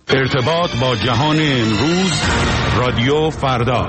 ارتباط با جهان امروز، رادیو فردا.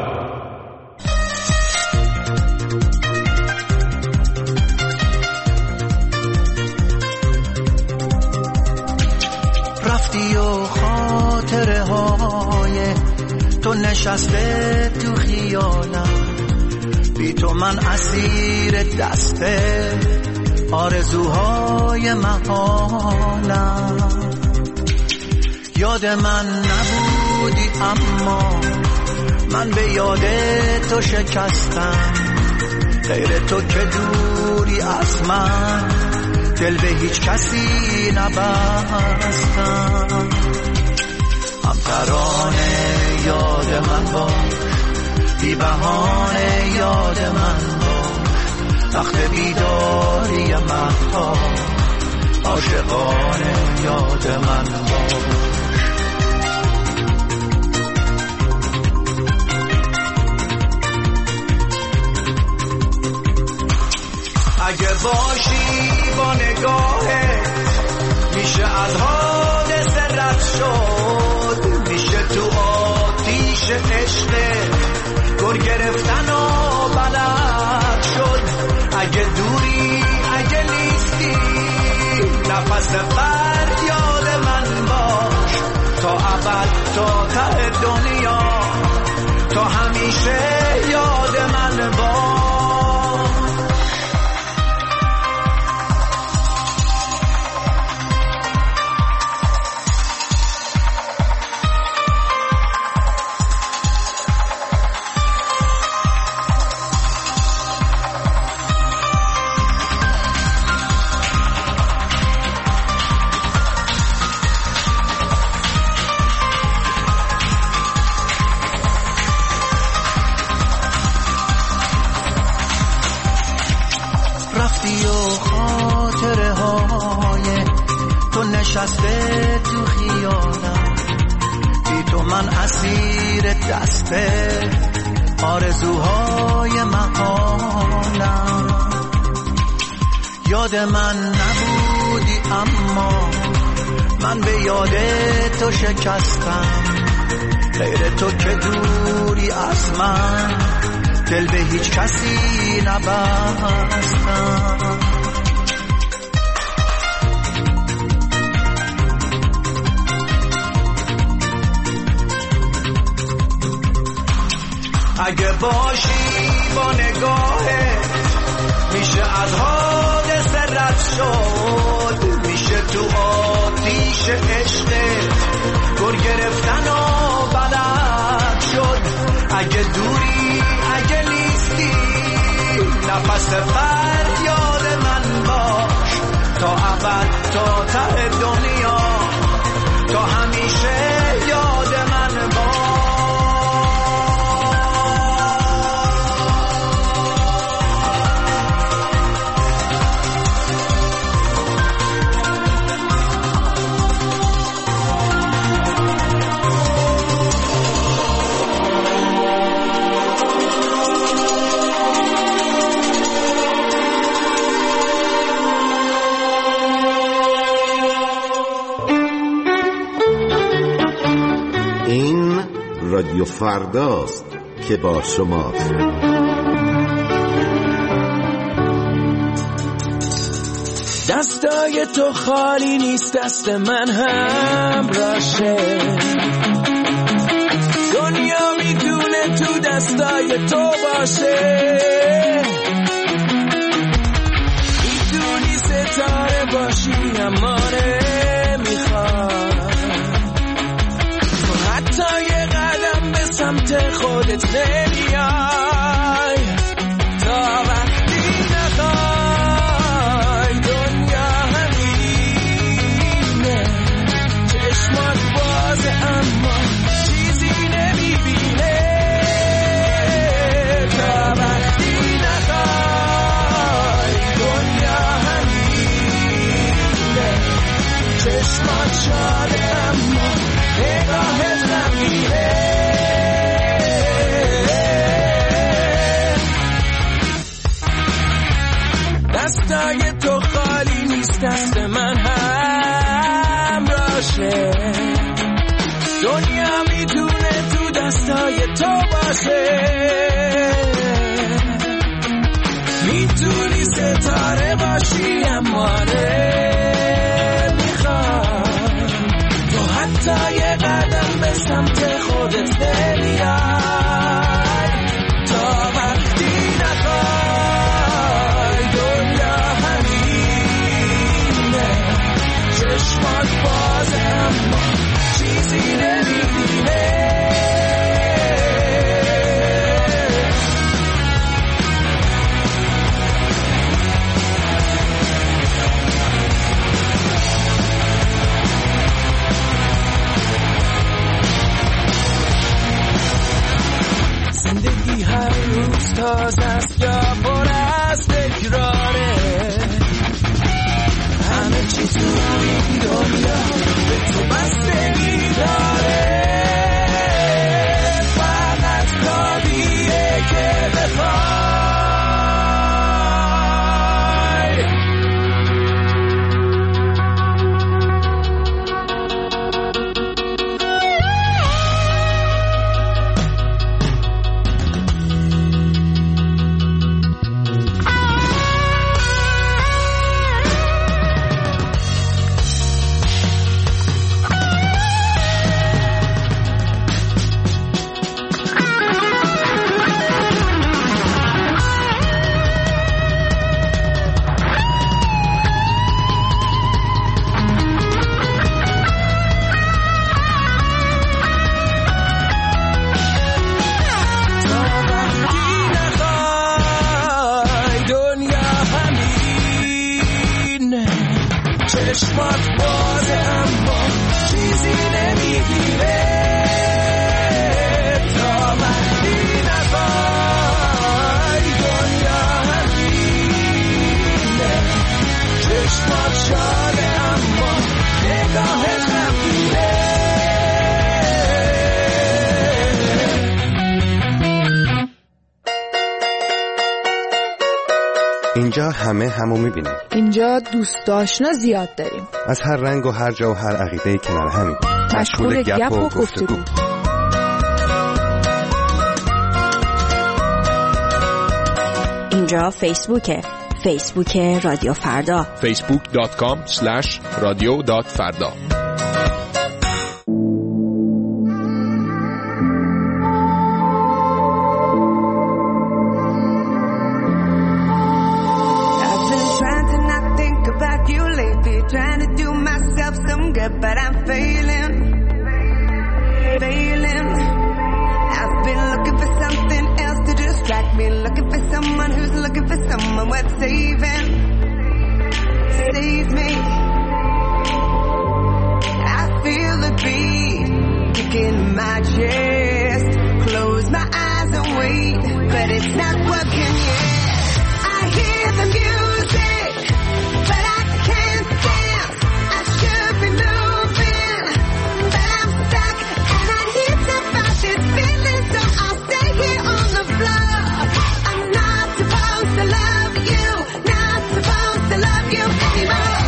رفتی و خاطره های تو نشسته تو خیالم، بی تو من اسیر دسته آرزوهای محالم. یاد من نبودی اما من به یاد تو شکستم، غیر تو که دوری از من دل به هیچ کسی نبستم. هم ترانه یاد من باش، بی بهانه یاد من باش، وقت بیداری مه‌ها عاشقانه یاد من باش. اگه باشی با نگاهه میشه از حادثه رد شد، میشه تو آتیش عشق گر گرفتن و بلد شد. اگه دوری اگه نیستی نفس فریاد من باش، تا ابد تا ته دنیا تا همیشه یاد من باش. نشسته تو خیالم، بی تو من اسیر دسته آرزوهای محالم. یاد من نبودی اما من به یاد تو شکستم، غیر تو که دوری از من دل به هیچ کسی نبستم. اگه باشی با نگاهه میشه از حادثه رد شد، میشه تو آتیش عشق گر گرفتن و بلد شد. اگه دوری اگه نیستی نفس فریاد من باش، تا ابد تا ته دنیا تا همیشه یاد من باش. رادیو فرداست که با شماست. دستای تو خالی نیست، دست من هم راشه. دنیا میدونه تو دستای تو باشه، میدونی ستاره باشی اما نمیخواد تو حتی یه قدم به سمت خودت نمیای. تا وقتی نخوای دنیا همینه، چشمات بازه اما چیزی نمیبینه. تا وقتی نخوای دنیا همینه، چشمات شاده اما نگاهت غمگینه. دستای تو خالی نیست، دست من هم راشه. دنیا میتونه تو دستای تو باشه، میتونی ستاره باشی اما نمیخوام تو حتی یه قدم به سمت خودت نمیای. تا وقتی نخوای دنیا همینه، چشمات باز اما چیزی نمیبینه. زندگی هر روز تازه است یا پر از تکراره، همه چیز تو این دنیا به تو بستگی داره، فقط کافیه که بخوای. چشمات بازه اما چیزی نمیگیره. تا وقتی نخوای دنیا همینه، چشمات شاده اما نگاهت غمگینه. اینجا همه همو میبینیم. اینجا دوست آشنا زیاد داریم، از هر رنگ و هر جا و هر عقیده کنار همیم، مشغول گپ و گفتگو. اینجا فیسبوک رادیو فردا، facebook.com/radio.farda. Trying to do myself some good, but I'm failing. I've been looking for something else to distract me, looking for someone who's looking for someone worth saving. Save me. I feel the beat kicking in my chest. Close my eyes and wait, but it's not working yet. I hear the music, but I can't dance. I should be moving, but I'm stuck, and I need to fight this feeling, so I'll stay here on the floor. I'm not supposed to love you, not supposed to love you anymore.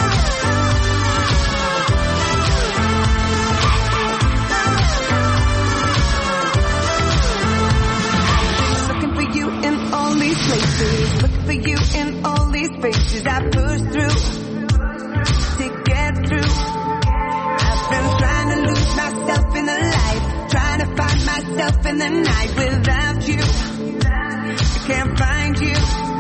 Looking for you in all these places, looking for you in all these spaces I push through to get through. I've been trying to lose myself in the light, trying to find myself in the night without you. I can't find you.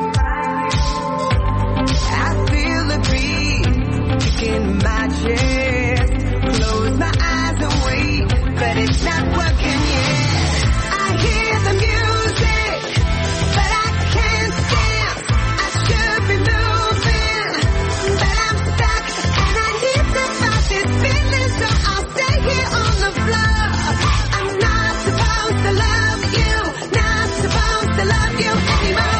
I feel the beat kicking in my chest. Close my eyes and wait, but it's not working yet. I hear the music, but I can't dance. I should be moving, but I'm stuck, and I need to fight this feeling, so I'll stay here on the floor. I'm not supposed to love you, not supposed to love you anymore.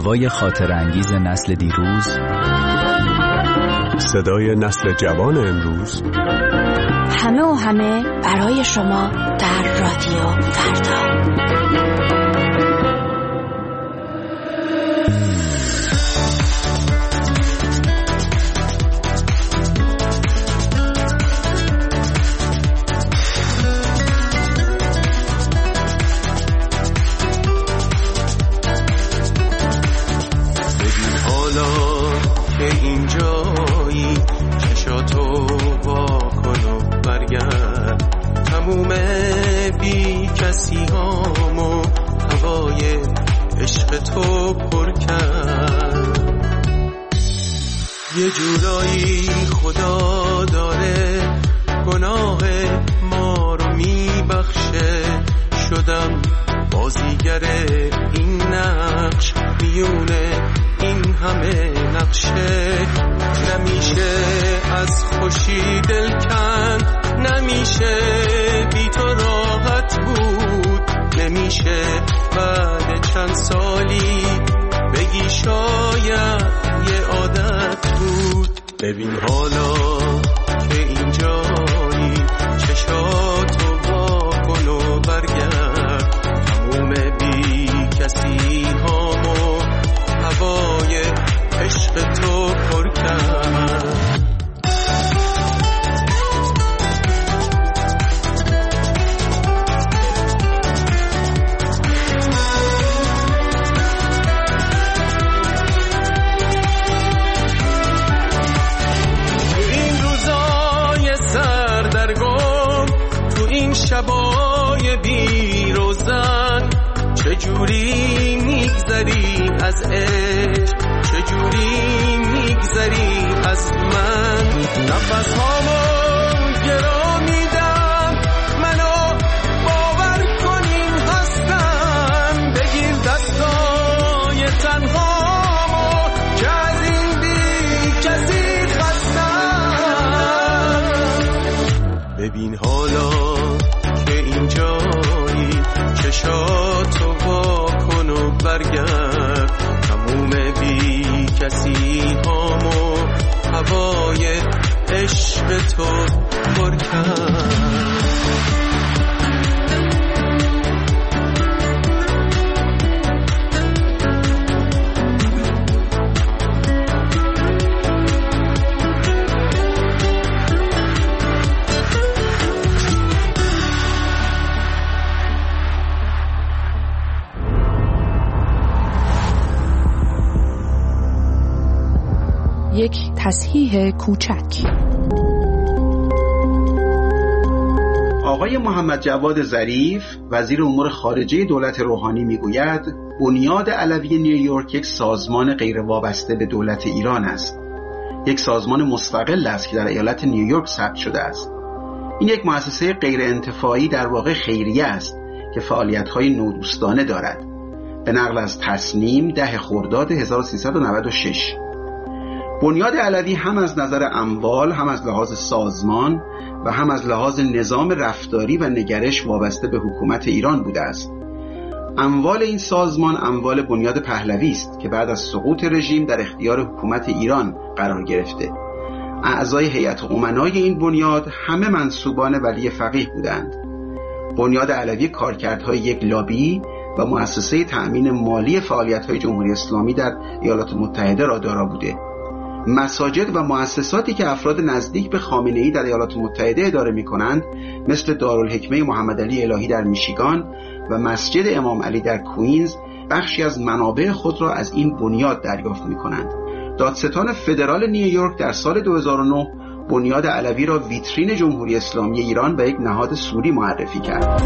هوای خاطر انگیز نسل دیروز، صدای نسل جوان امروز، همه و همه برای شما در رادیو فردا. یه جورایی خدا داره گناه ما رو میبخشه، شدم بازیگر این نقش میونه این همه نقشه. نمیشه از خوشی دل کند، نمیشه بی تو راحت بود، نمیشه بعد چند سالی بگی شاید یه عادت بود. ببین حالا که اینجایی چشاتو وا کن و برگرد، تموم بی کسی هامو هوای عشق تو پر کرد. شبای بی روزن چجوری میگذری از عشق، چجوری میگذری از من. نفس هامو گرا میدم، منو باور کنین هستم. بگیر دستای تنهامو که از این بی کسی خستم. ببین حالا اینجایی چشاتو وا کن و برگرد، تموم بی کسی هامو هوای عشق تو پر کرد. یک تصحیح کوچک. آقای محمد جواد ظریف وزیر امور خارجه دولت روحانی میگوید بنیاد علوی نیویورک یک سازمان غیر وابسته به دولت ایران است، یک سازمان مستقل است که در ایالت نیویورک ثبت شده است. این یک مؤسسه غیر انتفاعی در واقع خیریه است که فعالیت‌های نودوستانه دارد. به نقل از تصنیم 10 خرداد 1396. بنیاد علوی هم از نظر اموال، هم از لحاظ سازمان و هم از لحاظ نظام رفتاری و نگرش وابسته به حکومت ایران بوده است. اموال این سازمان اموال بنیاد پهلوی است که بعد از سقوط رژیم در اختیار حکومت ایران قرار گرفته. اعضای هیئت امنای این بنیاد همه منسوبان ولی فقیه بودند. بنیاد علوی کارکردهای یک لابی و مؤسسه تأمین مالی فعالیت‌های جمهوری اسلامی در ایالات متحده را دارا بوده. مساجد و مؤسساتی که افراد نزدیک به خامنه‌ای در ایالات متحده اداره می‌کنند مثل دارالحکمه محمد علی الهی در میشیگان و مسجد امام علی در کوینز بخشی از منابع خود را از این بنیاد دریافت می‌کنند. دادستان فدرال نیویورک در سال 2009 بنیاد علوی را ویترین جمهوری اسلامی ایران و یک نهاد سوری معرفی کرد.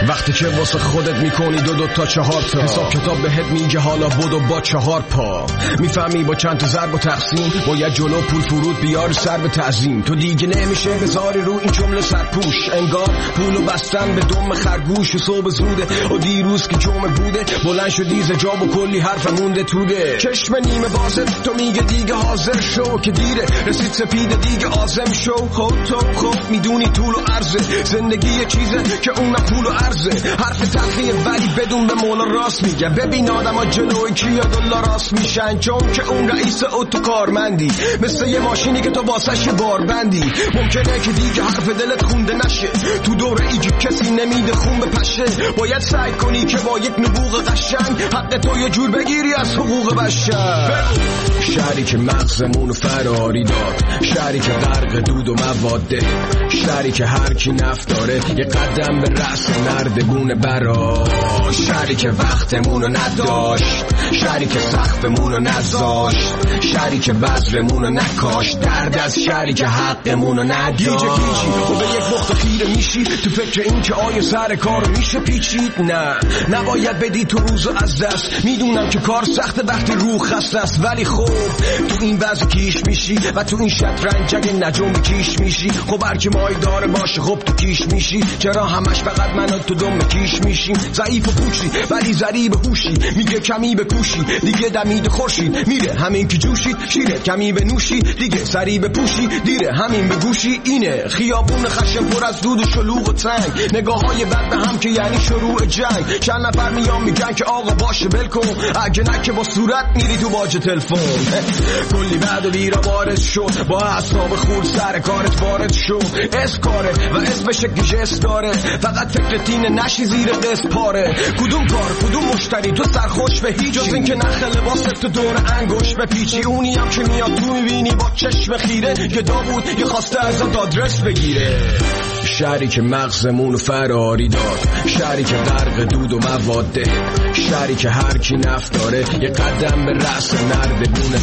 وقتی که واسه خودت میکنی دو تا 4 تا حساب کتاب بهت میگه حالا بدو با 4 پا. میفهمی با چند تا ضرب و تقسیم باید جلو پول فرود بیاری سر به تعظیم. تو دیگه نمیشه بذاری رو این جمله سرپوش، انگار پولو بستن به دم خرگوش. و صبح زوده و دیروز که جمعه بوده بلند شدی ز جا و کلی حرف مونده توده. چشم نیمه بازه تو میگه دیگه حاضر شو که دیره رسید سپیده دیگه آزم شو. خود تو خوب میدونی طول و عرضه زندگی یه چیزه که اونم پول و عرضه. حرف تلخیه ولی بدون به مولا راست میگه. ببین آدم ها جلوی کیا دلا راست میشن، چون که اون رئیس اتو کارمندی مثل یه ماشینی که تو واسش باربندی. ممکنه که دیگه حرف دلت خونده نشه، تو دوره ای که کسی نمیده خون بپشه. باید سعی کنی که با یک نبوغ قشنگ حق تو یه جور بگیری از حقوق بشر. شهری که مغزمونو فراری داد، شهری که غرق دود و مواده، شهری که هر کی نفت داره یه قدم به رأس نردبونه برا. شهری که وقتمونو نداشت، شهری که سقفمونو نذاشت، شهری که بذرمونو نکاشت. درد از شهری که حقمونو نداشت. گیجه گیجی و به یک نقطه خیره میشی تو فکر این که آیا سر کارو میشه پیچید. نه نباید بدی تو روزو از دست. میدونم که کار سخته وقتی روح خسته است، ولی خب تو این وضع کیش میشی و تو این شطرنج اگه نجوم کیش میشی. خب هرکی مای داره باشه خب تو کیش میشی. چرا همش فقط من و تو دم کیش میشیم؟ ضعیف و پوچی ولی ضریب هوشی، میگه کمی بکوشی دیگه دمید خورشید. میره همین که جوشید شیره کمی بنوشی دیگه سری بپوشی دیره همین بگوشی. اینه خیابون خشم پر از دود و شلوغ و تنگ، نگاه‌های بد به هم که یعنی شروع جنگ. چند نفر میان میگن که آقا باشه ول کن، اگه نه که با صورت میری تو باج تلفن. کلی بعد و بیرا وارد شد، با اعصاب خورد سر کارت وارد شو. اسکاره و اسمش گژس داره، فقط فکرت اینه نشی زیر قسط پاره. کدوم کار کدوم مشتری تو سرخوش به هیچ، جز این که نخ لباست تو دور انگوش به پیچی. اونی هم که میاد تو میبینی با چشم خیره که داوود یه خواسته ازت آدرس بگیره. شهری که مغزمونو فراری داد، شهری که غرق دود و مواده، شهری که هر کی نفت داره یه قدم به رأس نردبونه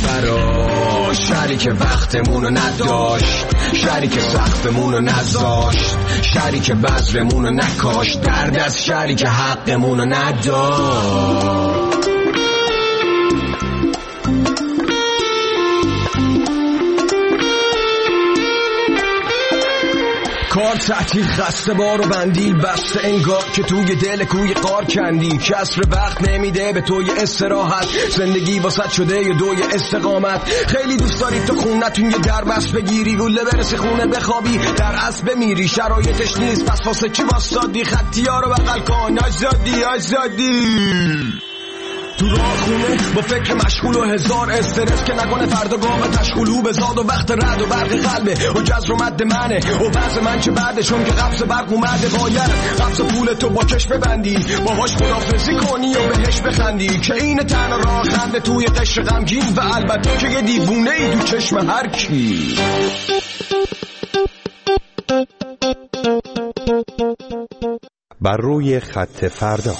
برا. شهری که وقتمونو نداشت، شهری که سقفمونو نذاشت، شهری که بذرمونو نکاشت. درد از شهری که حقمونو نداشت. کار تعطیل خسته بار و بندیل بسته، انگار که توی دل کوی قار کندی. کسر وقت نمیده به توی استراحت، زندگی واسط شده یه دوی استقامت. خیلی دوست داری تو خونتون یه دربست بگیری، گله برسی خونه بخوابی در اصل بمیری. شرایطش نیست پس واسه چی واسادی؟ خطی ها رو بغل کن آزادی آزادی. تو راه خونه با فکر مشغول و هزار استرس که نکنه فردا گام تشغولو بزاد. و وقت رد و برق قلبه و جزر و مد منه و بعض من چه بعدشون که قبض برق اومده. باید قبض پول تو با کش ببندی، باهاش خدافزی کنی و بهش بخندی که این تنها راه خنده توی قشر غمگین. و البته که یه دیوونه ای تو چشم هر کی. بر روی خط فردا.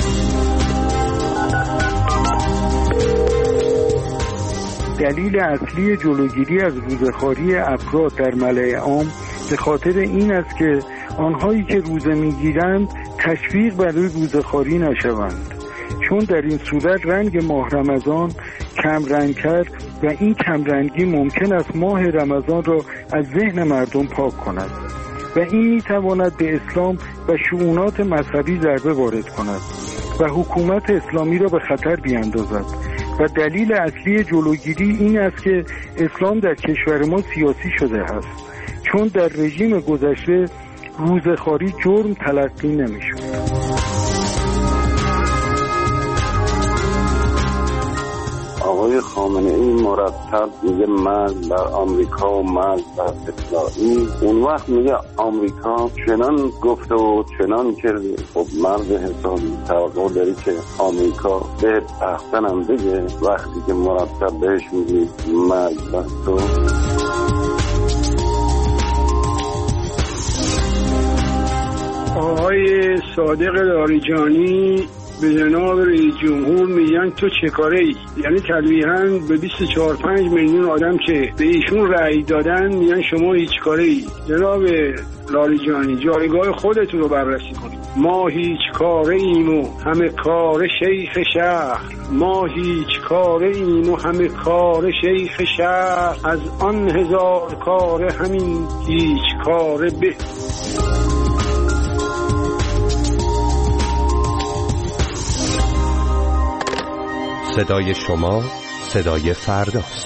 دلیل اصلی جلوگیری از روزخواری افراد در ملأ عام به خاطر این است که آنهایی که روزه میگیرند تشویق برای روزخواری نشوند، چون در این صورت رنگ ماه رمضان کم رنگ‌تر و این کم رنگی ممکن است ماه رمضان را از ذهن مردم پاک کند و این میتواند به اسلام و شؤونات مذهبی ضربه وارد کند و حکومت اسلامی را به خطر بیاندازد. و دلیل اصلی جلوگیری این است که اسلام در کشور ما سیاسی شده است، چون در رژیم گذشته روزخواری جرم تلقی نمی‌شد. آقای خامنه‌ای مرتب میگه مرد در آمریکا و مرد در اسرائیل. اون وقت میگه آمریکا چنان گفته و چنان کرده. خب مرد حسابی توقع داری که آمریکا بهت احسن هم بگه وقتی که مرتب بهش میگی مرد بس تو. آقای صادق لاریجانی به جناب رئیس جمهور میگن تو چه کاره ای؟ یعنی تلویحاً به 24-25 میلیون آدم که به ایشون رأی دادن میگن شما هیچ کاره ای. جناب لاریجانی جایگاه خودتون رو بررسی کنید. ما هیچ کاره ایم و همه کار شیخ شهر، ما هیچ کاره ایم و همه کار شیخ شهر، از آن هزار کاره همین هیچ کاره به. صدای شما صدای فرداست.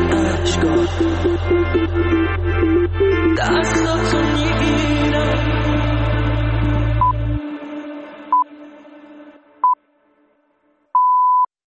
اشکا